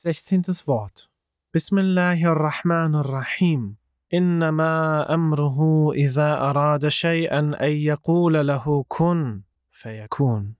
16. Wort. Bismillahirrahmanirrahim. Innama amruhu iza arada shay'an an yaqula lahu kun fayakun.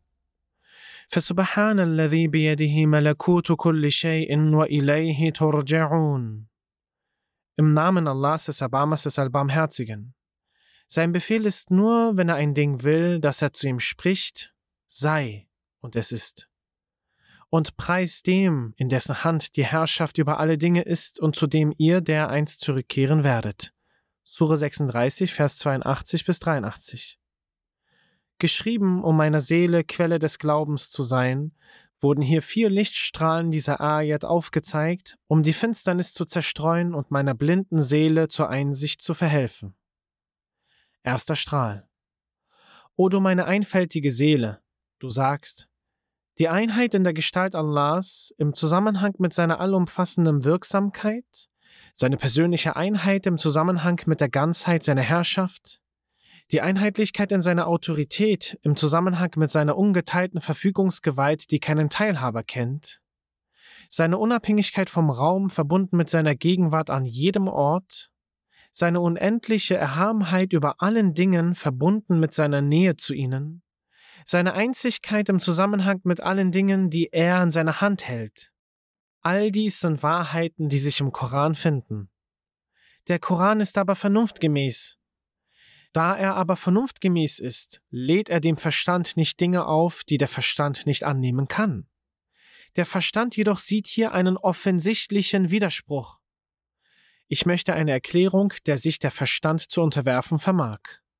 فسبحان الذي بيده ملكوت كل شيء وإليه ترجعون. Im Namen Allahs des Erbarmers des Allbarmherzigen. Sein Befehl ist nur, wenn er ein Ding will, dass er zu ihm spricht, sei, und es ist. Und preis dem, in dessen Hand die Herrschaft über alle Dinge ist und zu dem ihr dereinst zurückkehren werdet. Sure 36, Vers 82 bis 83. Geschrieben, um meiner Seele Quelle des Glaubens zu sein, wurden hier 4 Lichtstrahlen dieser Ayat aufgezeigt, um die Finsternis zu zerstreuen und meiner blinden Seele zur Einsicht zu verhelfen. Erster Strahl. O du meine einfältige Seele, du sagst, die Einheit in der Gestalt Allahs im Zusammenhang mit seiner allumfassenden Wirksamkeit, seine persönliche Einheit im Zusammenhang mit der Ganzheit seiner Herrschaft, die Einheitlichkeit in seiner Autorität im Zusammenhang mit seiner ungeteilten Verfügungsgewalt, die keinen Teilhaber kennt, seine Unabhängigkeit vom Raum verbunden mit seiner Gegenwart an jedem Ort, seine unendliche Erhabenheit über allen Dingen verbunden mit seiner Nähe zu ihnen, seine Einzigkeit im Zusammenhang mit allen Dingen, die er in seiner Hand hält. All dies sind Wahrheiten, die sich im Koran finden. Der Koran ist aber vernunftgemäß. Da er aber vernunftgemäß ist, lädt er dem Verstand nicht Dinge auf, die der Verstand nicht annehmen kann. Der Verstand jedoch sieht hier einen offensichtlichen Widerspruch. Ich möchte eine Erklärung, der sich der Verstand zu unterwerfen vermag.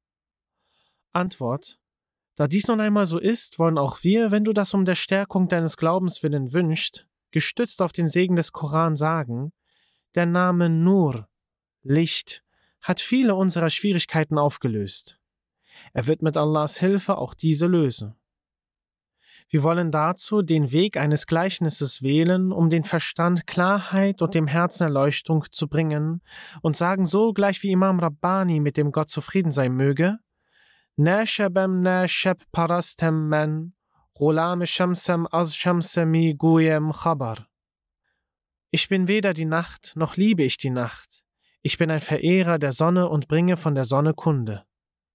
Antwort: Da dies nun einmal so ist, wollen auch wir, wenn du das um der Stärkung deines Glaubens willen wünschst, gestützt auf den Segen des Koran sagen, der Name Nur, Licht, hat viele unserer Schwierigkeiten aufgelöst. Er wird mit Allahs Hilfe auch diese lösen. Wir wollen dazu den Weg eines Gleichnisses wählen, um den Verstand Klarheit und dem Herzen Erleuchtung zu bringen und sagen so gleich wie Imam Rabbani, mit dem Gott zufrieden sein möge, Ne shebem ne sheb parastem men, Ghulam shamsem az shamsemi guyem khabar. Ich bin weder die Nacht, noch liebe ich die Nacht. Ich bin ein Verehrer der Sonne und bringe von der Sonne Kunde.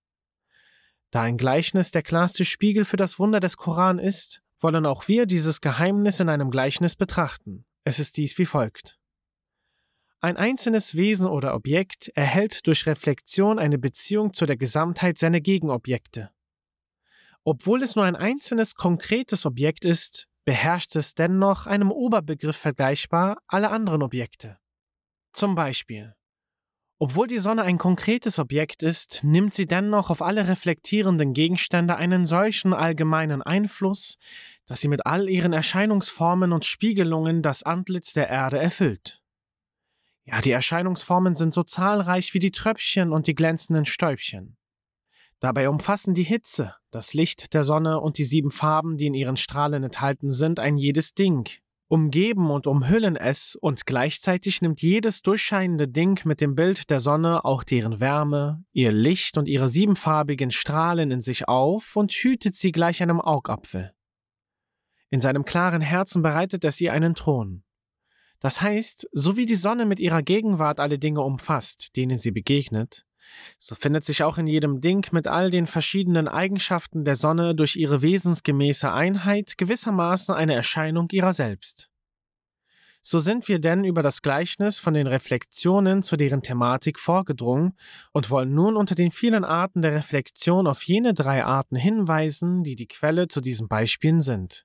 Da ein Gleichnis der klarste Spiegel für das Wunder des Koran ist, wollen auch wir dieses Geheimnis in einem Gleichnis betrachten. Es ist dies wie folgt. Ein einzelnes Wesen oder Objekt erhält durch Reflexion eine Beziehung zu der Gesamtheit seiner Gegenobjekte. Obwohl es nur ein einzelnes, konkretes Objekt ist, beherrscht es dennoch einem Oberbegriff vergleichbar alle anderen Objekte. Zum Beispiel: Obwohl die Sonne ein konkretes Objekt ist, nimmt sie dennoch auf alle reflektierenden Gegenstände einen solchen allgemeinen Einfluss, dass sie mit all ihren Erscheinungsformen und Spiegelungen das Antlitz der Erde erfüllt. Ja, die Erscheinungsformen sind so zahlreich wie die Tröpfchen und die glänzenden Stäubchen. Dabei umfassen die Hitze, das Licht der Sonne und die 7 Farben, die in ihren Strahlen enthalten sind, ein jedes Ding, umgeben und umhüllen es, und gleichzeitig nimmt jedes durchscheinende Ding mit dem Bild der Sonne auch deren Wärme, ihr Licht und ihre 7farbigen Strahlen in sich auf und hütet sie gleich einem Augapfel. In seinem klaren Herzen bereitet es ihr einen Thron. Das heißt, so wie die Sonne mit ihrer Gegenwart alle Dinge umfasst, denen sie begegnet, so findet sich auch in jedem Ding mit all den verschiedenen Eigenschaften der Sonne durch ihre wesensgemäße Einheit gewissermaßen eine Erscheinung ihrer selbst. So sind wir denn über das Gleichnis von den Reflexionen zu deren Thematik vorgedrungen und wollen nun unter den vielen Arten der Reflexion auf jene 3 Arten hinweisen, die die Quelle zu diesen Beispielen sind.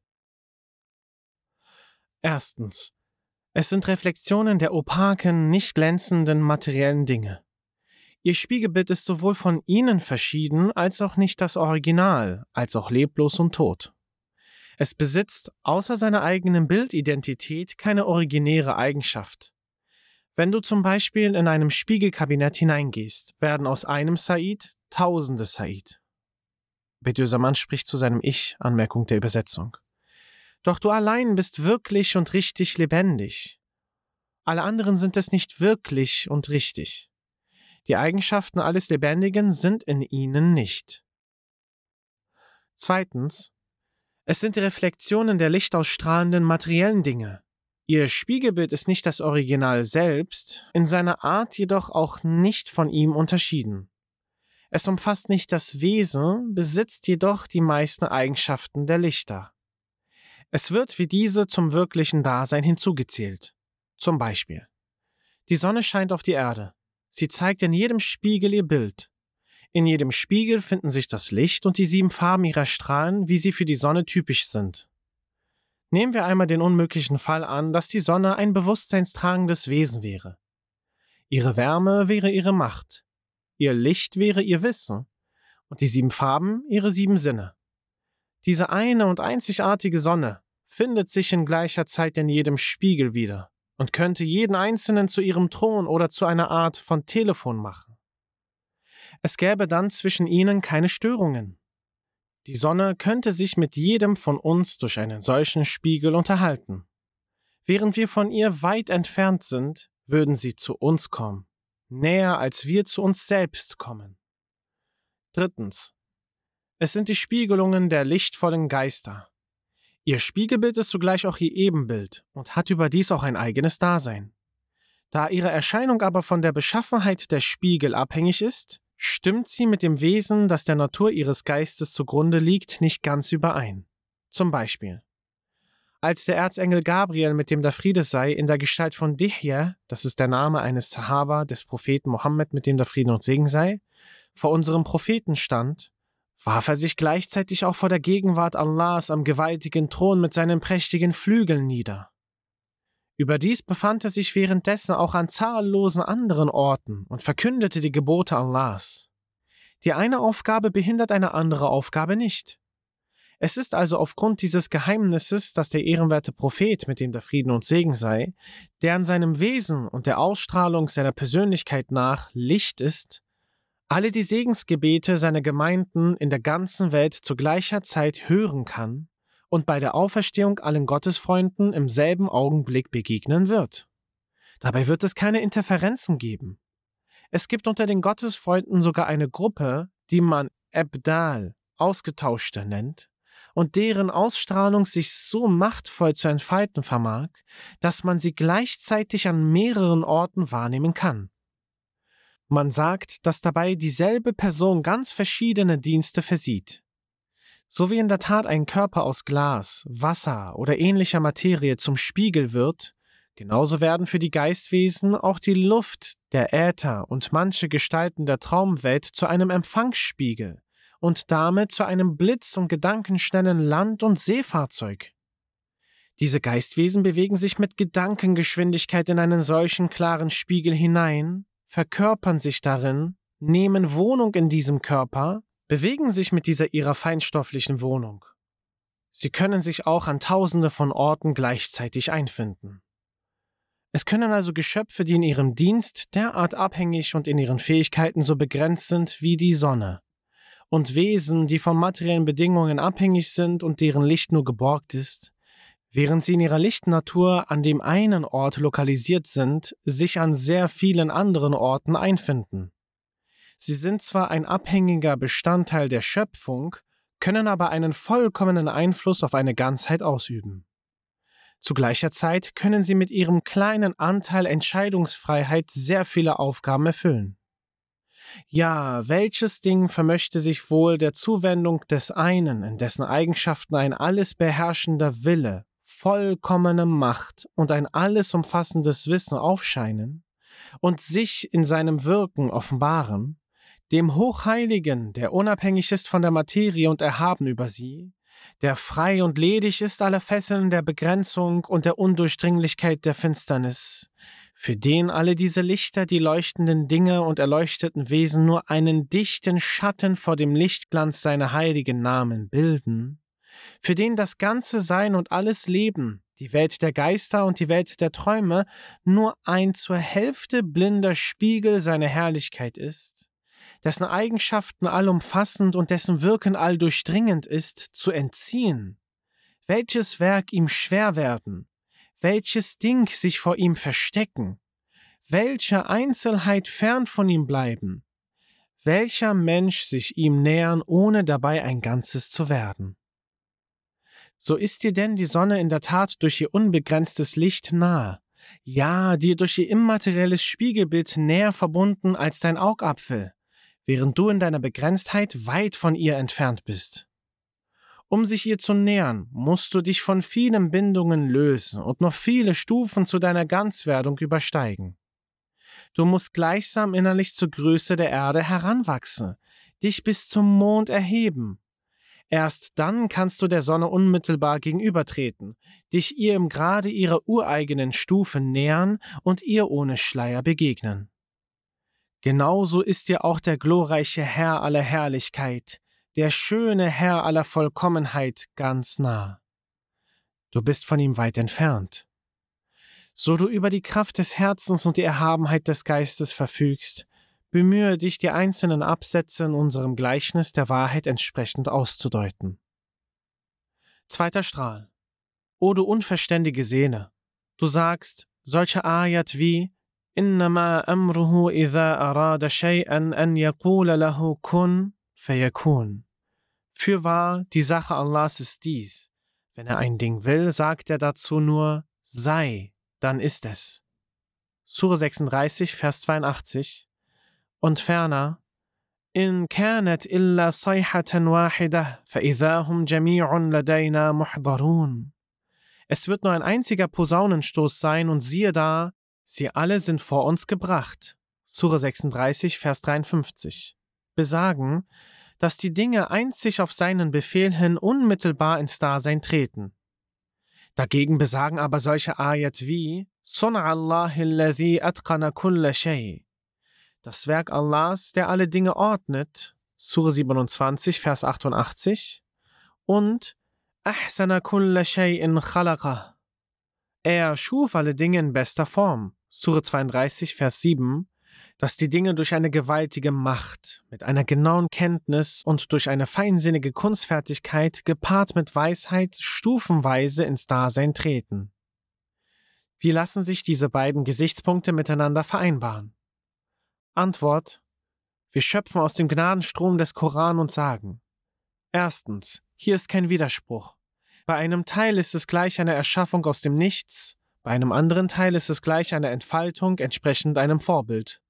Erstens. Es sind Reflexionen der opaken, nicht glänzenden materiellen Dinge. Ihr Spiegelbild ist sowohl von ihnen verschieden, als auch nicht das Original, als auch leblos und tot. Es besitzt außer seiner eigenen Bildidentität keine originäre Eigenschaft. Wenn du zum Beispiel in einem Spiegelkabinett hineingehst, werden aus einem Said tausende Said. Bediüzzaman spricht zu seinem Ich, Anmerkung der Übersetzung. Doch du allein bist wirklich und richtig lebendig. Alle anderen sind es nicht wirklich und richtig. Die Eigenschaften alles Lebendigen sind in ihnen nicht. Zweitens. Es sind die Reflexionen der lichtausstrahlenden materiellen Dinge. Ihr Spiegelbild ist nicht das Original selbst, in seiner Art jedoch auch nicht von ihm unterschieden. Es umfasst nicht das Wesen, besitzt jedoch die meisten Eigenschaften der Lichter. Es wird wie diese zum wirklichen Dasein hinzugezählt. Zum Beispiel: Die Sonne scheint auf die Erde. Sie zeigt in jedem Spiegel ihr Bild. In jedem Spiegel finden sich das Licht und die 7 Farben ihrer Strahlen, wie sie für die Sonne typisch sind. Nehmen wir einmal den unmöglichen Fall an, dass die Sonne ein bewusstseinstragendes Wesen wäre. Ihre Wärme wäre ihre Macht, ihr Licht wäre ihr Wissen und die 7 Farben ihre 7 Sinne. Diese eine und einzigartige Sonne findet sich in gleicher Zeit in jedem Spiegel wieder und könnte jeden einzelnen zu ihrem Thron oder zu einer Art von Telefon machen. Es gäbe dann zwischen ihnen keine Störungen. Die Sonne könnte sich mit jedem von uns durch einen solchen Spiegel unterhalten. Während wir von ihr weit entfernt sind, würden sie zu uns kommen, näher als wir zu uns selbst kommen. 3. Es sind die Spiegelungen der lichtvollen Geister. Ihr Spiegelbild ist zugleich auch ihr Ebenbild und hat überdies auch ein eigenes Dasein. Da ihre Erscheinung aber von der Beschaffenheit der Spiegel abhängig ist, stimmt sie mit dem Wesen, das der Natur ihres Geistes zugrunde liegt, nicht ganz überein. Zum Beispiel: Als der Erzengel Gabriel, mit dem der Friede sei, in der Gestalt von Dihya, das ist der Name eines Sahaba des Propheten Mohammed, mit dem der Friede und Segen sei, vor unserem Propheten stand, warf er sich gleichzeitig auch vor der Gegenwart Allahs am gewaltigen Thron mit seinen prächtigen Flügeln nieder. Überdies befand er sich währenddessen auch an zahllosen anderen Orten und verkündete die Gebote Allahs. Die eine Aufgabe behindert eine andere Aufgabe nicht. Es ist also aufgrund dieses Geheimnisses, dass der ehrenwerte Prophet, mit dem der Frieden und Segen sei, der an seinem Wesen und der Ausstrahlung seiner Persönlichkeit nach Licht ist, alle die Segensgebete seiner Gemeinden in der ganzen Welt zu gleicher Zeit hören kann und bei der Auferstehung allen Gottesfreunden im selben Augenblick begegnen wird. Dabei wird es keine Interferenzen geben. Es gibt unter den Gottesfreunden sogar eine Gruppe, die man Abdal, Ausgetauschte, nennt, und deren Ausstrahlung sich so machtvoll zu entfalten vermag, dass man sie gleichzeitig an mehreren Orten wahrnehmen kann. Man sagt, dass dabei dieselbe Person ganz verschiedene Dienste versieht. So wie in der Tat ein Körper aus Glas, Wasser oder ähnlicher Materie zum Spiegel wird, genauso werden für die Geistwesen auch die Luft, der Äther und manche Gestalten der Traumwelt zu einem Empfangsspiegel und damit zu einem blitz- und gedankenschnellen Land- und Seefahrzeug. Diese Geistwesen bewegen sich mit Gedankengeschwindigkeit in einen solchen klaren Spiegel hinein, verkörpern sich darin, nehmen Wohnung in diesem Körper, bewegen sich mit dieser ihrer feinstofflichen Wohnung. Sie können sich auch an Tausende von Orten gleichzeitig einfinden. Es können also Geschöpfe, die in ihrem Dienst derart abhängig und in ihren Fähigkeiten so begrenzt sind wie die Sonne, und Wesen, die von materiellen Bedingungen abhängig sind und deren Licht nur geborgt ist, während sie in ihrer Lichtnatur an dem einen Ort lokalisiert sind, sich an sehr vielen anderen Orten einfinden. Sie sind zwar ein abhängiger Bestandteil der Schöpfung, können aber einen vollkommenen Einfluss auf eine Ganzheit ausüben. Zu gleicher Zeit können sie mit ihrem kleinen Anteil Entscheidungsfreiheit sehr viele Aufgaben erfüllen. Ja, welches Ding vermöchte sich wohl der Zuwendung des einen, in dessen Eigenschaften ein alles beherrschender Wille, vollkommene Macht und ein alles umfassendes Wissen aufscheinen und sich in seinem Wirken offenbaren, dem Hochheiligen, der unabhängig ist von der Materie und erhaben über sie, der frei und ledig ist aller Fesseln der Begrenzung und der Undurchdringlichkeit der Finsternis, für den alle diese Lichter, die leuchtenden Dinge und erleuchteten Wesen nur einen dichten Schatten vor dem Lichtglanz seiner heiligen Namen bilden, für den das ganze Sein und alles Leben, die Welt der Geister und die Welt der Träume, nur ein zur Hälfte blinder Spiegel seiner Herrlichkeit ist, dessen Eigenschaften allumfassend und dessen Wirken alldurchdringend ist, zu entziehen, welches Werk ihm schwer werden, welches Ding sich vor ihm verstecken, welche Einzelheit fern von ihm bleiben, welcher Mensch sich ihm nähern, ohne dabei ein Ganzes zu werden. So ist dir denn die Sonne in der Tat durch ihr unbegrenztes Licht nahe, ja, dir durch ihr immaterielles Spiegelbild näher verbunden als dein Augapfel, während du in deiner Begrenztheit weit von ihr entfernt bist. Um sich ihr zu nähern, musst du dich von vielen Bindungen lösen und noch viele Stufen zu deiner Ganzwerdung übersteigen. Du musst gleichsam innerlich zur Größe der Erde heranwachsen, dich bis zum Mond erheben. Erst dann kannst du der Sonne unmittelbar gegenübertreten, dich ihr im Grade ihrer ureigenen Stufe nähern und ihr ohne Schleier begegnen. Genauso ist dir auch der glorreiche Herr aller Herrlichkeit, der schöne Herr aller Vollkommenheit ganz nah. Du bist von ihm weit entfernt. So du über die Kraft des Herzens und die Erhabenheit des Geistes verfügst, bemühe dich, die einzelnen Absätze in unserem Gleichnis der Wahrheit entsprechend auszudeuten. Zweiter Strahl. O du unverständige Seele, du sagst, solche Ayat wie Innama amruhu idha arada shay'an an yaqula lahu kun fayakun. Fürwahr, die Sache Allahs ist dies. Wenn er ein Ding will, sagt er dazu nur, sei, dann ist es. Sure 36, Vers 82. Und ferner, In kanat illa sayhatan wahidah, fa idha hum jami'un ladayna muhdarun. Es wird nur ein einziger Posaunenstoß sein und siehe da, sie alle sind vor uns gebracht. Sure 36, Vers 53. Besagen, dass die Dinge einzig auf seinen Befehl hin unmittelbar ins Dasein treten. Dagegen besagen aber solche Ayat wie Sun'allahi alladhi atqana kulla shay. Das Werk Allahs, der alle Dinge ordnet, Sure 27, Vers 88, und Ahsana kulla shay'in khalaqah. Er schuf alle Dinge in bester Form, Sure 32, Vers 7, dass die Dinge durch eine gewaltige Macht, mit einer genauen Kenntnis und durch eine feinsinnige Kunstfertigkeit gepaart mit Weisheit stufenweise ins Dasein treten. Wie lassen sich diese beiden Gesichtspunkte miteinander vereinbaren? Antwort: Wir schöpfen aus dem Gnadenstrom des Koran und sagen: Erstens, hier ist kein Widerspruch. Bei einem Teil ist es gleich einer Erschaffung aus dem Nichts, bei einem anderen Teil ist es gleich einer Entfaltung entsprechend einem Vorbild.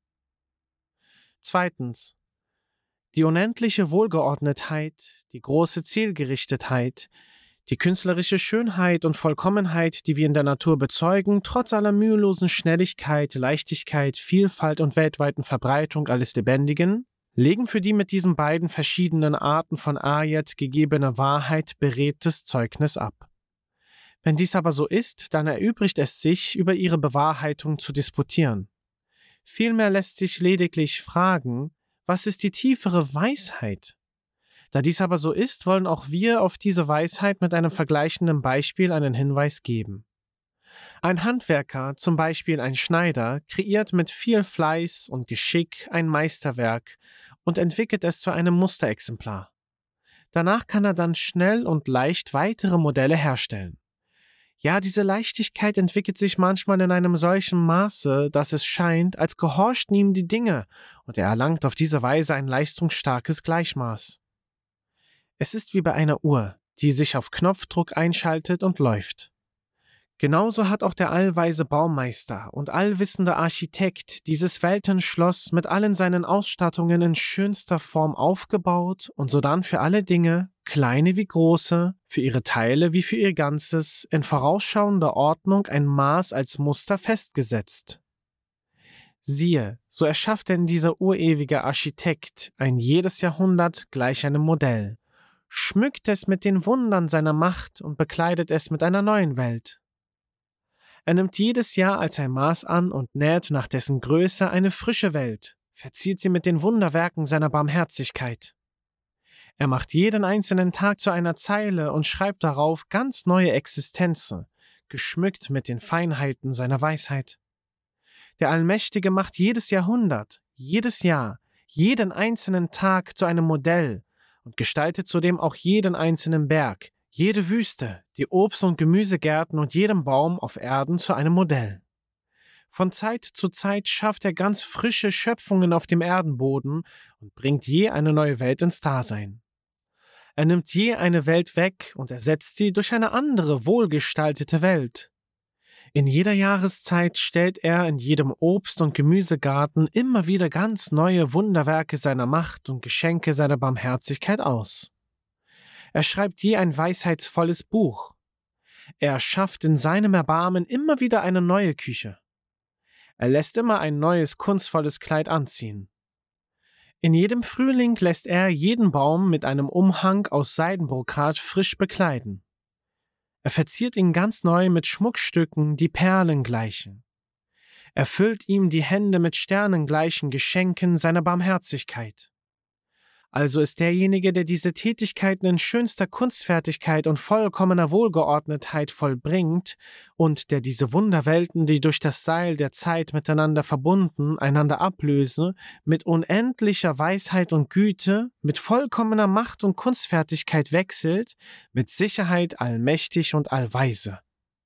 Zweitens, die unendliche Wohlgeordnetheit, die große Zielgerichtetheit, die künstlerische Schönheit und Vollkommenheit, die wir in der Natur bezeugen, trotz aller mühelosen Schnelligkeit, Leichtigkeit, Vielfalt und weltweiten Verbreitung alles Lebendigen, legen für die mit diesen beiden verschiedenen Arten von Ayat gegebene Wahrheit beredtes Zeugnis ab. Wenn dies aber so ist, dann erübrigt es sich, über ihre Bewahrheitung zu disputieren. Vielmehr lässt sich lediglich fragen, was ist die tiefere Weisheit? Da dies aber so ist, wollen auch wir auf diese Weisheit mit einem vergleichenden Beispiel einen Hinweis geben. Ein Handwerker, zum Beispiel ein Schneider, kreiert mit viel Fleiß und Geschick ein Meisterwerk und entwickelt es zu einem Musterexemplar. Danach kann er dann schnell und leicht weitere Modelle herstellen. Ja, diese Leichtigkeit entwickelt sich manchmal in einem solchen Maße, dass es scheint, als gehorchten ihm die Dinge, und er erlangt auf diese Weise ein leistungsstarkes Gleichmaß. Es ist wie bei einer Uhr, die sich auf Knopfdruck einschaltet und läuft. Genauso hat auch der allweise Baumeister und allwissende Architekt dieses Weltenschloss mit allen seinen Ausstattungen in schönster Form aufgebaut und sodann für alle Dinge, kleine wie große, für ihre Teile wie für ihr Ganzes, in vorausschauender Ordnung ein Maß als Muster festgesetzt. Siehe, so erschafft denn dieser urewige Architekt ein jedes Jahrhundert gleich einem Modell, schmückt es mit den Wundern seiner Macht und bekleidet es mit einer neuen Welt. Er nimmt jedes Jahr als ein Maß an und näht nach dessen Größe eine frische Welt, verziert sie mit den Wunderwerken seiner Barmherzigkeit. Er macht jeden einzelnen Tag zu einer Zeile und schreibt darauf ganz neue Existenzen, geschmückt mit den Feinheiten seiner Weisheit. Der Allmächtige macht jedes Jahrhundert, jedes Jahr, jeden einzelnen Tag zu einem Modell und gestaltet zudem auch jeden einzelnen Berg, jede Wüste, die Obst- und Gemüsegärten und jeden Baum auf Erden zu einem Modell. Von Zeit zu Zeit schafft er ganz frische Schöpfungen auf dem Erdenboden und bringt je eine neue Welt ins Dasein. Er nimmt je eine Welt weg und ersetzt sie durch eine andere, wohlgestaltete Welt. In jeder Jahreszeit stellt er in jedem Obst- und Gemüsegarten immer wieder ganz neue Wunderwerke seiner Macht und Geschenke seiner Barmherzigkeit aus. Er schreibt je ein weisheitsvolles Buch. Er schafft in seinem Erbarmen immer wieder eine neue Küche. Er lässt immer ein neues, kunstvolles Kleid anziehen. In jedem Frühling lässt er jeden Baum mit einem Umhang aus Seidenbrokat frisch bekleiden. Er verziert ihn ganz neu mit Schmuckstücken, die Perlen gleichen. Er füllt ihm die Hände mit sternengleichen Geschenken seiner Barmherzigkeit. Also ist derjenige, der diese Tätigkeiten in schönster Kunstfertigkeit und vollkommener Wohlgeordnetheit vollbringt und der diese Wunderwelten, die durch das Seil der Zeit miteinander verbunden, einander ablöse, mit unendlicher Weisheit und Güte, mit vollkommener Macht und Kunstfertigkeit wechselt, mit Sicherheit allmächtig und allweise.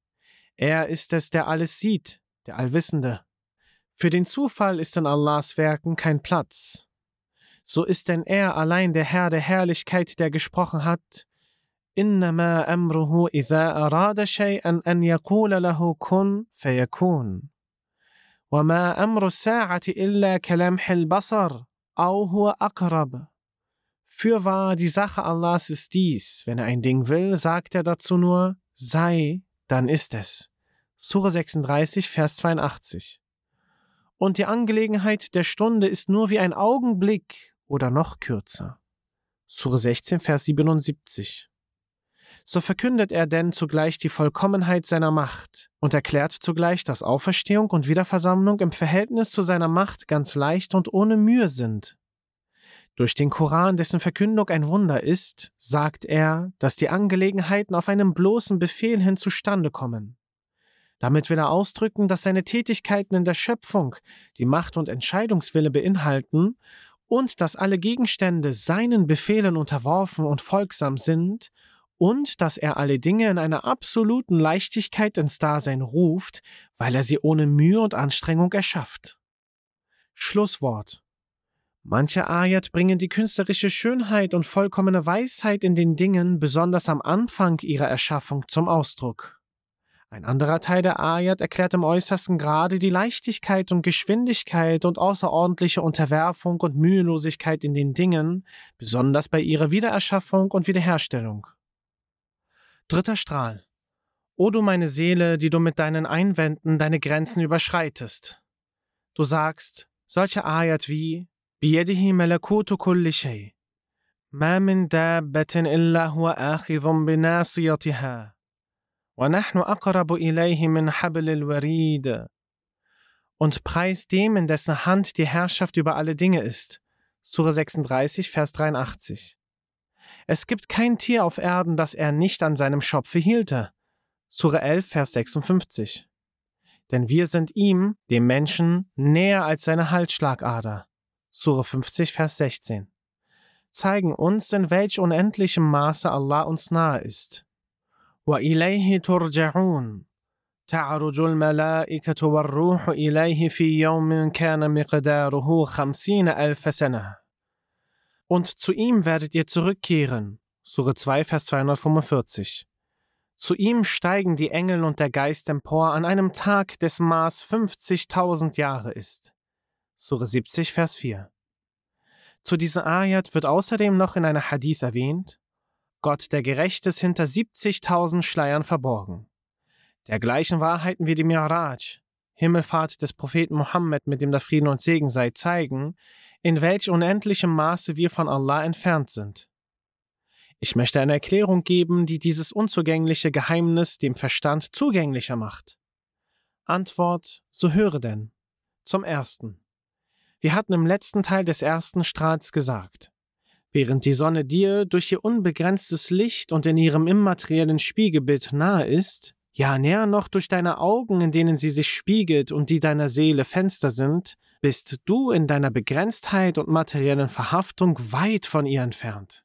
Er ist es, der alles sieht, der Allwissende. Für den Zufall ist in Allahs Werken kein Platz. So ist denn er allein der Herr der Herrlichkeit, der gesprochen hat: Innama amruhu idha arada shay'an an yaqula lahu kun fayakun. Wa ma amru as-sa'ati illa kalamhil basar, aw huwa aqrab. Fürwahr, die Sache Allahs ist dies: Wenn er ein Ding will, sagt er dazu nur: Sei, dann ist es. Sure 36, Vers 82. Und die Angelegenheit der Stunde ist nur wie ein Augenblick oder noch kürzer. Sure 16, Vers 77. So verkündet er denn zugleich die Vollkommenheit seiner Macht und erklärt zugleich, dass Auferstehung und Wiederversammlung im Verhältnis zu seiner Macht ganz leicht und ohne Mühe sind. Durch den Koran, dessen Verkündung ein Wunder ist, sagt er, dass die Angelegenheiten auf einem bloßen Befehl hin zustande kommen. Damit will er ausdrücken, dass seine Tätigkeiten in der Schöpfung die Macht und Entscheidungswille beinhalten und dass alle Gegenstände seinen Befehlen unterworfen und folgsam sind und dass er alle Dinge in einer absoluten Leichtigkeit ins Dasein ruft, weil er sie ohne Mühe und Anstrengung erschafft. Schlusswort. Manche Ayat bringen die künstlerische Schönheit und vollkommene Weisheit in den Dingen besonders am Anfang ihrer Erschaffung zum Ausdruck. Ein anderer Teil der Ayat erklärt im äußersten Grade die Leichtigkeit und Geschwindigkeit und außerordentliche Unterwerfung und Mühelosigkeit in den Dingen, besonders bei ihrer Wiedererschaffung und Wiederherstellung. Dritter Strahl. O du meine Seele, die du mit deinen Einwänden deine Grenzen überschreitest. Du sagst, solche Ayat wie Biyadihi malakutu kulli shay. Ma min dabbatin illa huwa akhidhun binasiyatiha. وَنَحْنُ أَقْرَبُ إِلَيْهِ مِنْ حَبْلِ الْوَرِيدِ. Und preist dem, in dessen Hand die Herrschaft über alle Dinge ist. Sure 36, Vers 83. Es gibt kein Tier auf Erden, das er nicht an seinem Schopfe hielte. Sure 11, Vers 56. Denn wir sind ihm, dem Menschen, näher als seine Halsschlagader. Sure 50, Vers 16. Zeigen uns, in welch unendlichem Maße Allah uns nahe ist. وإليه ترجعون تعرج الملائكة والروح إليه في يوم كان مقداره 50,000 سنة. Und zu ihm werdet ihr zurückkehren. Sure 2, Vers 245. Zu ihm steigen die Engel und der Geist empor an einem Tag, dessen Maß 50.000 Jahre ist. Sure 70, Vers 4. Zu dieser Ayat wird außerdem noch in einer Hadith erwähnt: Gott, der Gerechte, ist hinter 70.000 Schleiern verborgen. Dergleichen Wahrheiten wie die Mi'raj, Himmelfahrt des Propheten Mohammed, mit dem der Frieden und Segen sei, zeigen, in welch unendlichem Maße wir von Allah entfernt sind. Ich möchte eine Erklärung geben, die dieses unzugängliche Geheimnis dem Verstand zugänglicher macht. Antwort: So höre denn. Zum Ersten. Wir hatten im letzten Teil des ersten Strahls gesagt: Während die Sonne dir durch ihr unbegrenztes Licht und in ihrem immateriellen Spiegelbild nahe ist, ja näher noch durch deine Augen, in denen sie sich spiegelt und die deiner Seele Fenster sind, bist du in deiner Begrenztheit und materiellen Verhaftung weit von ihr entfernt.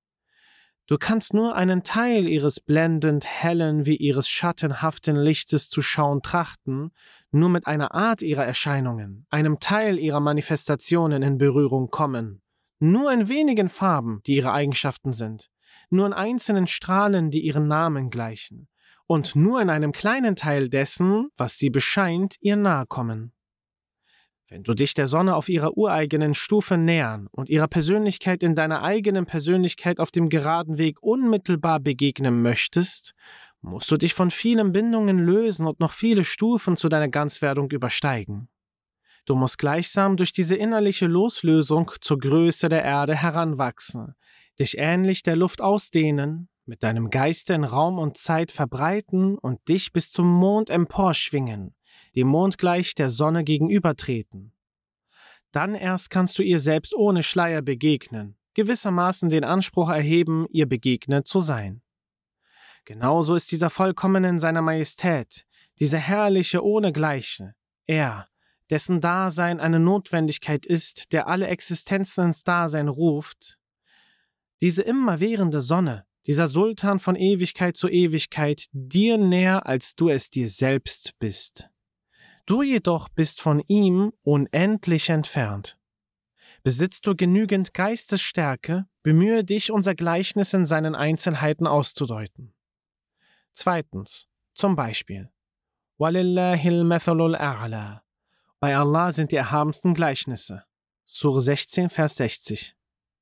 Du kannst nur einen Teil ihres blendend hellen wie ihres schattenhaften Lichtes zu schauen trachten, nur mit einer Art ihrer Erscheinungen, einem Teil ihrer Manifestationen in Berührung kommen. Nur in wenigen Farben, die ihre Eigenschaften sind, nur in einzelnen Strahlen, die ihren Namen gleichen, und nur in einem kleinen Teil dessen, was sie bescheint, ihr nahe kommen. Wenn du dich der Sonne auf ihrer ureigenen Stufe nähern und ihrer Persönlichkeit in deiner eigenen Persönlichkeit auf dem geraden Weg unmittelbar begegnen möchtest, musst du dich von vielen Bindungen lösen und noch viele Stufen zu deiner Ganzwerdung übersteigen. Du musst gleichsam durch diese innerliche Loslösung zur Größe der Erde heranwachsen, dich ähnlich der Luft ausdehnen, mit deinem Geiste in Raum und Zeit verbreiten und dich bis zum Mond emporschwingen, dem Mond gleich der Sonne gegenübertreten. Dann erst kannst du ihr selbst ohne Schleier begegnen, gewissermaßen den Anspruch erheben, ihr begegnet zu sein. Genauso ist dieser Vollkommene in seiner Majestät, dieser Herrliche ohnegleiche, er, dessen Dasein eine Notwendigkeit ist, der alle Existenzen ins Dasein ruft, diese immerwährende Sonne, dieser Sultan von Ewigkeit zu Ewigkeit, dir näher, als du es dir selbst bist. Du jedoch bist von ihm unendlich entfernt. Besitzt du genügend Geistesstärke, bemühe dich, unser Gleichnis in seinen Einzelheiten auszudeuten. Zweitens, zum Beispiel, Walillahil mathalul a'la. Bei Allah sind die erhabensten Gleichnisse. Sure 16, Vers 60.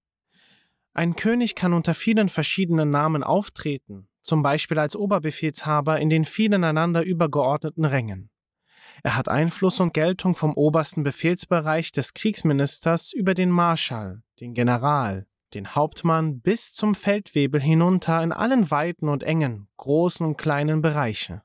Ein König kann unter vielen verschiedenen Namen auftreten, zum Beispiel als Oberbefehlshaber in den vielen einander übergeordneten Rängen. Er hat Einfluss und Geltung vom obersten Befehlsbereich des Kriegsministers über den Marschall, den General, den Hauptmann bis zum Feldwebel hinunter in allen Weiten und Engen, großen und kleinen Bereiche.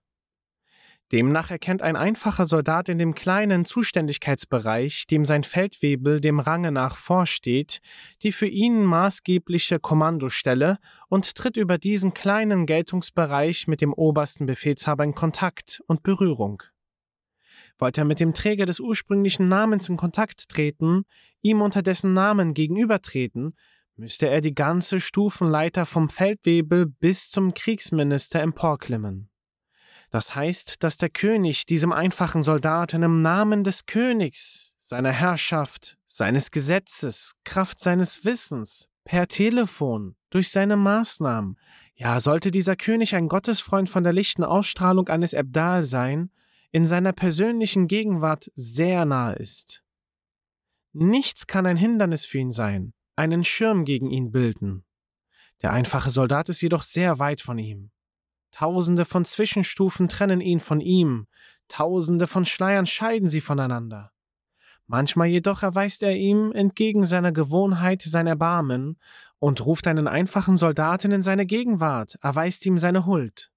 Demnach erkennt ein einfacher Soldat in dem kleinen Zuständigkeitsbereich, dem sein Feldwebel dem Range nach vorsteht, die für ihn maßgebliche Kommandostelle und tritt über diesen kleinen Geltungsbereich mit dem obersten Befehlshaber in Kontakt und Berührung. Wollte er mit dem Träger des ursprünglichen Namens in Kontakt treten, ihm unter dessen Namen gegenübertreten, müsste er die ganze Stufenleiter vom Feldwebel bis zum Kriegsminister emporklimmen. Das heißt, dass der König diesem einfachen Soldaten im Namen des Königs, seiner Herrschaft, seines Gesetzes, Kraft seines Wissens, per Telefon, durch seine Maßnahmen, ja, sollte dieser König ein Gottesfreund von der lichten Ausstrahlung eines Abdal sein, in seiner persönlichen Gegenwart sehr nahe ist. Nichts kann ein Hindernis für ihn sein, einen Schirm gegen ihn bilden. Der einfache Soldat ist jedoch sehr weit von ihm. Tausende von Zwischenstufen trennen ihn von ihm, Tausende von Schleiern scheiden sie voneinander. Manchmal jedoch erweist er ihm entgegen seiner Gewohnheit sein Erbarmen und ruft einen einfachen Soldaten in seine Gegenwart, erweist ihm seine Huld.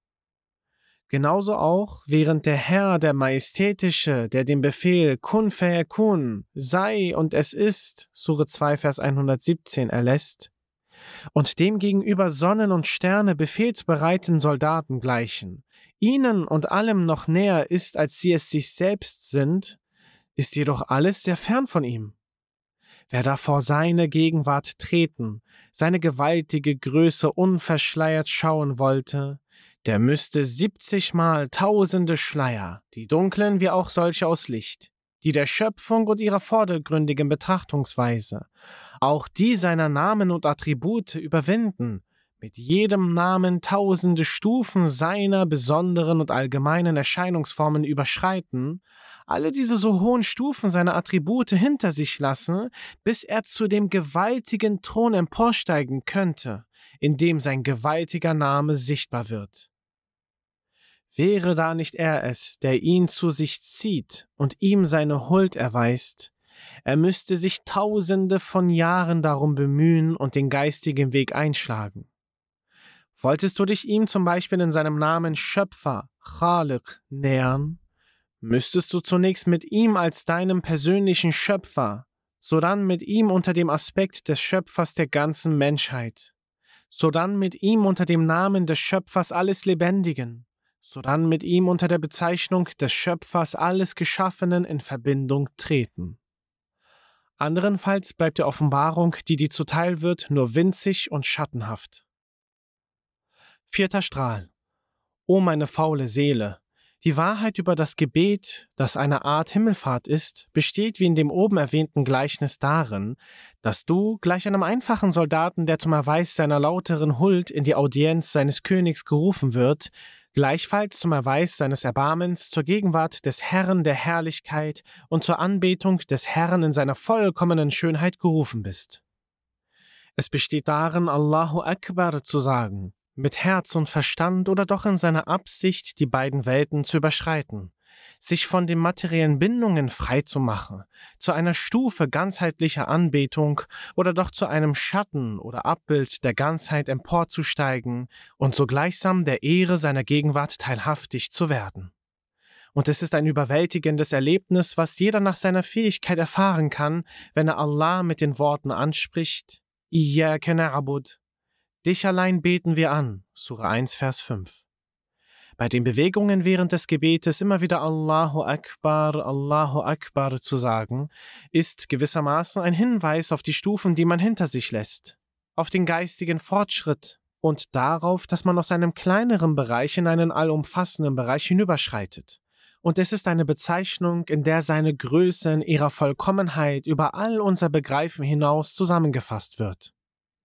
Genauso auch, während der Herr, der Majestätische, der den Befehl Kun fayakun, sei und es ist, Sure 2, Vers 117 erlässt, und demgegenüber Sonnen und Sterne befehlsbereiten Soldaten gleichen, ihnen und allem noch näher ist, als sie es sich selbst sind, ist jedoch alles sehr fern von ihm. Wer da vor seine Gegenwart treten, seine gewaltige Größe unverschleiert schauen wollte, der müsste 70-mal tausende Schleier, die dunklen wie auch solche aus Licht, die der Schöpfung und ihrer vordergründigen Betrachtungsweise, auch die seiner Namen und Attribute überwinden, mit jedem Namen tausende Stufen seiner besonderen und allgemeinen Erscheinungsformen überschreiten, alle diese so hohen Stufen seiner Attribute hinter sich lassen, bis er zu dem gewaltigen Thron emporsteigen könnte, in dem sein gewaltiger Name sichtbar wird. Wäre da nicht er es, der ihn zu sich zieht und ihm seine Huld erweist, er müsste sich Tausende von Jahren darum bemühen und den geistigen Weg einschlagen. Wolltest du dich ihm zum Beispiel in seinem Namen Schöpfer, Khaliq, nähern, müsstest du zunächst mit ihm als deinem persönlichen Schöpfer, sodann mit ihm unter dem Aspekt des Schöpfers der ganzen Menschheit, sodann mit ihm unter dem Namen des Schöpfers alles Lebendigen, sodann mit ihm unter der Bezeichnung des Schöpfers alles Geschaffenen in Verbindung treten. Anderenfalls bleibt die Offenbarung, die dir zuteil wird, nur winzig und schattenhaft. 4. Strahl. O meine faule Seele, Die Wahrheit über das Gebet, das eine Art Himmelfahrt ist, besteht wie in dem oben erwähnten Gleichnis darin, dass du, gleich einem einfachen Soldaten, der zum Erweis seiner lauteren Huld in die Audienz seines Königs gerufen wird, gleichfalls zum Erweis seines Erbarmens zur Gegenwart des Herrn der Herrlichkeit und zur Anbetung des Herrn in seiner vollkommenen Schönheit gerufen bist. Es besteht darin, Allahu Akbar zu sagen, mit Herz und Verstand oder doch in seiner Absicht, die beiden Welten zu überschreiten, sich von den materiellen Bindungen frei zu machen, zu einer Stufe ganzheitlicher Anbetung oder doch zu einem Schatten oder Abbild der Ganzheit emporzusteigen und so gleichsam der Ehre seiner Gegenwart teilhaftig zu werden. Und es ist ein überwältigendes Erlebnis, was jeder nach seiner Fähigkeit erfahren kann, wenn er Allah mit den Worten anspricht, Iyyaka na'bud. Dich allein beten wir an, Sura 1, Vers 5. Bei den Bewegungen während des Gebetes immer wieder Allahu Akbar zu sagen, ist gewissermaßen ein Hinweis auf die Stufen, die man hinter sich lässt, auf den geistigen Fortschritt und darauf, dass man aus einem kleineren Bereich in einen allumfassenden Bereich hinüberschreitet. Und es ist eine Bezeichnung, in der seine Größe in ihrer Vollkommenheit über all unser Begreifen hinaus zusammengefasst wird.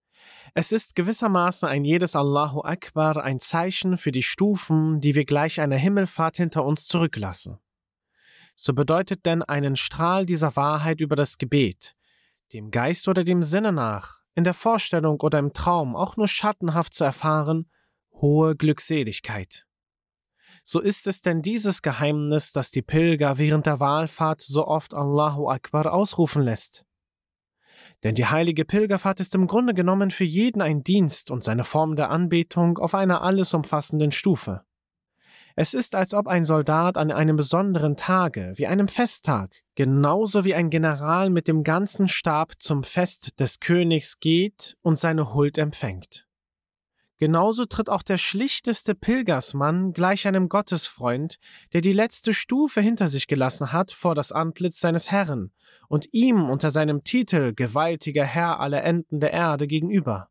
Es ist gewissermaßen ein jedes Allahu Akbar ein Zeichen für die Stufen, die wir gleich einer Himmelfahrt hinter uns zurücklassen. So bedeutet denn einen Strahl dieser Wahrheit über das Gebet, dem Geist oder dem Sinne nach, in der Vorstellung oder im Traum auch nur schattenhaft zu erfahren, hohe Glückseligkeit. So ist es denn dieses Geheimnis, das die Pilger während der Wallfahrt so oft Allahu Akbar ausrufen lässt. Denn die heilige Pilgerfahrt ist im Grunde genommen für jeden ein Dienst und seine Form der Anbetung auf einer alles umfassenden Stufe. Es ist, als ob ein Soldat an einem besonderen Tage, wie einem Festtag, genauso wie ein General mit dem ganzen Stab zum Fest des Königs geht und seine Huld empfängt. Genauso tritt auch der schlichteste Pilgersmann gleich einem Gottesfreund, der die letzte Stufe hinter sich gelassen hat, vor das Antlitz seines Herrn und ihm unter seinem Titel gewaltiger Herr aller Enden der Erde gegenüber.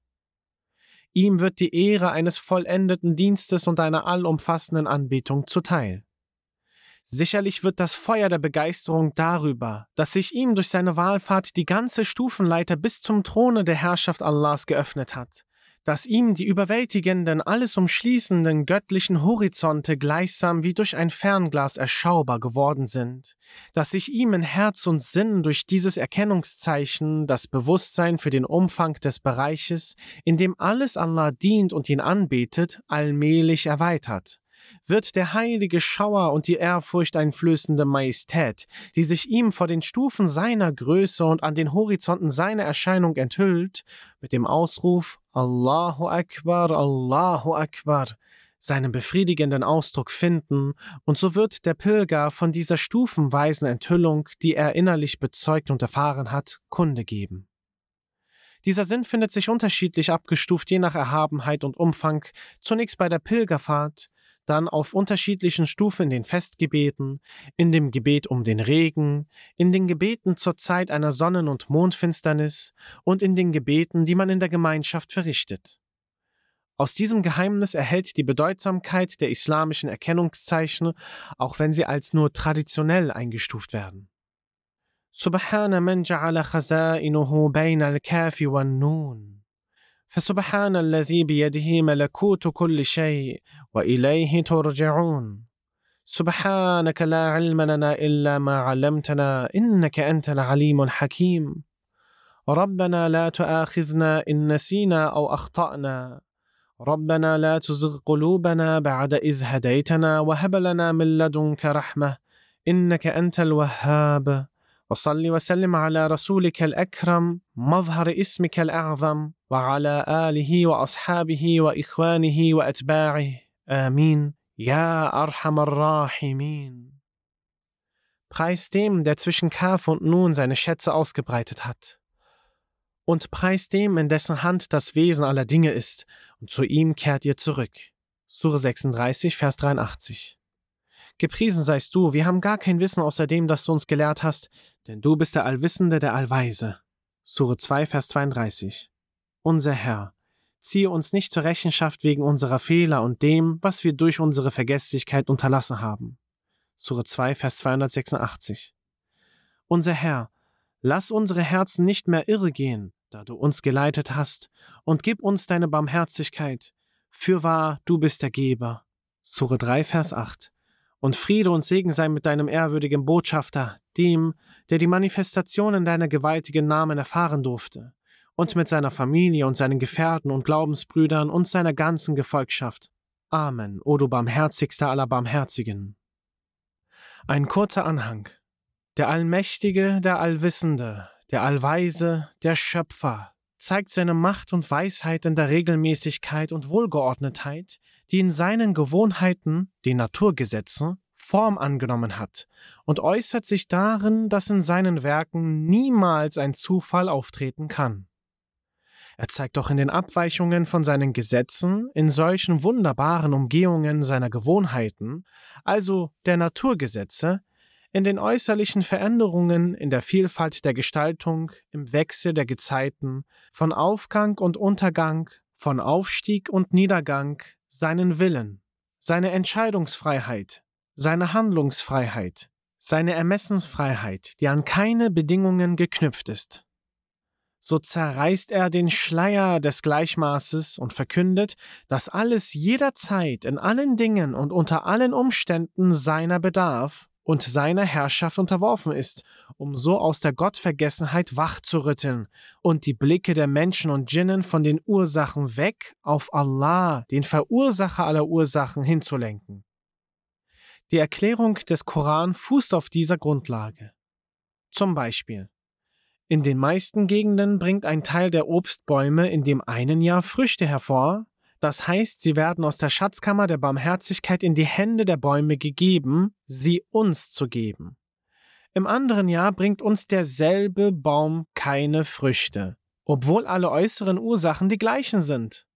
Ihm wird die Ehre eines vollendeten Dienstes und einer allumfassenden Anbetung zuteil. Sicherlich wird das Feuer der Begeisterung darüber, dass sich ihm durch seine Wallfahrt die ganze Stufenleiter bis zum Throne der Herrschaft Allahs geöffnet hat, dass ihm die überwältigenden, alles umschließenden göttlichen Horizonte gleichsam wie durch ein Fernglas erschaubar geworden sind, dass sich ihm in Herz und Sinn durch dieses Erkennungszeichen das Bewusstsein für den Umfang des Bereiches, in dem alles Allah dient und ihn anbetet, allmählich erweitert. Wird der heilige Schauer und die ehrfurchteinflößende Majestät, die sich ihm vor den Stufen seiner Größe und an den Horizonten seiner Erscheinung enthüllt, mit dem Ausruf Allahu Akbar, seinen befriedigenden Ausdruck finden, und so wird der Pilger von dieser stufenweisen Enthüllung, die er innerlich bezeugt und erfahren hat, Kunde geben. Dieser Sinn findet sich unterschiedlich abgestuft je nach Erhabenheit und Umfang, zunächst bei der Pilgerfahrt, dann auf unterschiedlichen Stufen in den Festgebeten, in dem Gebet um den Regen, in den Gebeten zur Zeit einer Sonnen- und Mondfinsternis und in den Gebeten, die man in der Gemeinschaft verrichtet. Aus diesem Geheimnis erhält die Bedeutsamkeit der islamischen Erkennungszeichen, auch wenn sie als nur traditionell eingestuft werden. Subhana man ja'ala khazainuhu bayna al-kafi wan-nun. فسبحان الذي بيده ملكوت كل شيء وإليه ترجعون سبحانك لا علم لنا إلا ما علمتنا إنك أنت العليم الحكيم ربنا لا تؤاخذنا إن نسينا أو أخطأنا ربنا لا تزغ قلوبنا بعد إذ هديتنا وهب لنا من لدنك رحمة إنك أنت الوهاب وصل وسلم على رسولك الأكرم مظهر اسمك الأعظم وعلى آله وأصحابه وإخوانه وأتباعه آمين يا أرحم الراحمين. Preis dem, der zwischen Kaf und Nun seine Schätze ausgebreitet hat. Und preis dem, in dessen Hand das Wesen aller Dinge ist, und zu ihm kehrt ihr zurück. Sure 36, Vers 83. Gepriesen seist du, wir haben gar kein Wissen außer dem, das du uns gelehrt hast, denn du bist der Allwissende, der Allweise. Sure 2, Vers 32. Unser Herr, Ziehe uns nicht zur Rechenschaft wegen unserer Fehler und dem, was wir durch unsere Vergesslichkeit unterlassen haben. Sure 2, Vers 286. Unser Herr, lass unsere Herzen nicht mehr irregehen, da du uns geleitet hast, und gib uns deine Barmherzigkeit. Fürwahr, du bist der Geber. Sure 3, Vers 8. Und Friede und Segen sei mit deinem ehrwürdigen Botschafter, dem, der die Manifestationen deiner gewaltigen Namen erfahren durfte, und mit seiner Familie und seinen Gefährten und Glaubensbrüdern und seiner ganzen Gefolgschaft. Amen, o du barmherzigster aller Barmherzigen. Ein kurzer Anhang. Der Allmächtige, der Allwissende, der Allweise, der Schöpfer, zeigt seine Macht und Weisheit in der Regelmäßigkeit und Wohlgeordnetheit, die in seinen Gewohnheiten, den Naturgesetzen, Form angenommen hat und äußert sich darin, dass in seinen Werken niemals ein Zufall auftreten kann. Er zeigt auch in den Abweichungen von seinen Gesetzen, in solchen wunderbaren Umgehungen seiner Gewohnheiten, also der Naturgesetze, in den äußerlichen Veränderungen, in der Vielfalt der Gestaltung, im Wechsel der Gezeiten, von Aufgang und Untergang, von Aufstieg und Niedergang, seinen Willen, seine Entscheidungsfreiheit, seine Handlungsfreiheit, seine Ermessensfreiheit, die an keine Bedingungen geknüpft ist. So zerreißt er den Schleier des Gleichmaßes und verkündet, dass alles jederzeit in allen Dingen und unter allen Umständen seiner bedarf und seiner Herrschaft unterworfen ist, um so aus der Gottvergessenheit wach zu rütteln und die Blicke der Menschen und Djinnen von den Ursachen weg auf Allah, den Verursacher aller Ursachen, hinzulenken. Die Erklärung des Koran fußt auf dieser Grundlage. Zum Beispiel: In den meisten Gegenden bringt ein Teil der Obstbäume in dem einen Jahr Früchte hervor, das heißt, sie werden aus der Schatzkammer der Barmherzigkeit in die Hände der Bäume gegeben, sie uns zu geben. Im anderen Jahr bringt uns derselbe Baum keine Früchte, obwohl alle äußeren Ursachen die gleichen sind.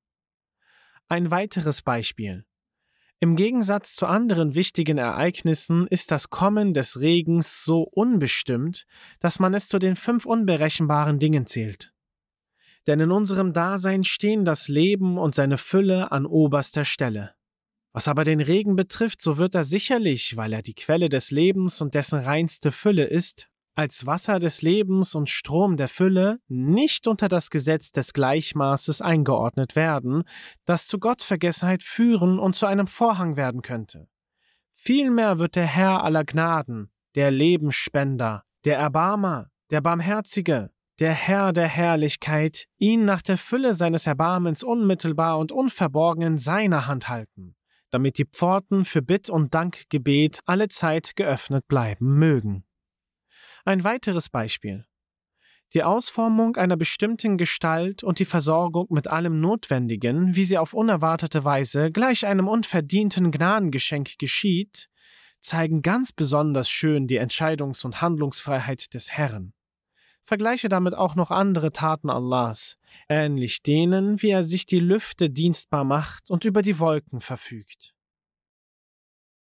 Ein weiteres Beispiel. Im Gegensatz zu anderen wichtigen Ereignissen ist das Kommen des Regens so unbestimmt, dass man es zu den 5 unberechenbaren Dingen zählt. Denn in unserem Dasein stehen das Leben und seine Fülle an oberster Stelle. Was aber den Regen betrifft, so wird er sicherlich, weil er die Quelle des Lebens und dessen reinste Fülle ist, als Wasser des Lebens und Strom der Fülle nicht unter das Gesetz des Gleichmaßes eingeordnet werden, das zu Gottvergessenheit führen und zu einem Vorhang werden könnte. Vielmehr wird der Herr aller Gnaden, der Lebensspender, der Erbarmer, der Barmherzige, der Herr der Herrlichkeit, ihn nach der Fülle seines Erbarmens unmittelbar und unverborgen in seiner Hand halten, damit die Pforten für Bitt- und Dankgebet alle Zeit geöffnet bleiben mögen. Ein weiteres Beispiel. Die Ausformung einer bestimmten Gestalt und die Versorgung mit allem Notwendigen, wie sie auf unerwartete Weise gleich einem unverdienten Gnadengeschenk geschieht, zeigen ganz besonders schön die Entscheidungs- und Handlungsfreiheit des Herrn. Vergleiche damit auch noch andere Taten Allahs, ähnlich denen, wie er sich die Lüfte dienstbar macht und über die Wolken verfügt.